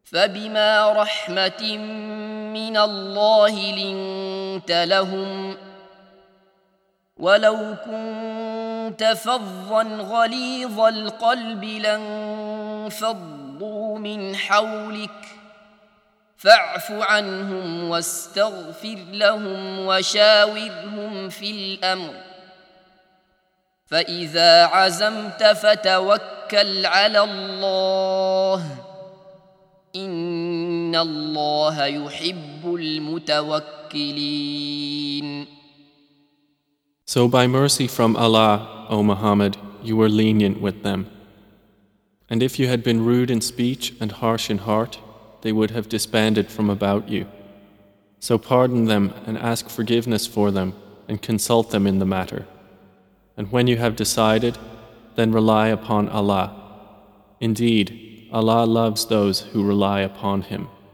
فبما رحمة من الله لنت لهم ولو كنت فظا غليظ القلب لانفضوا من حولك فاعف عنهم واستغفر لهم وشاورهم في الأمر فإذا عزمت فتوكل على الله إن الله يحب المتوكلين. So by mercy from Allah, O Muhammad, you were lenient with them. And if you had been rude in speech and harsh in heart, they would have disbanded from about you. So pardon them and ask forgiveness for them and consult them in the matter. And when you have decided, then rely upon Allah. Indeed, Allah loves those who rely upon Him.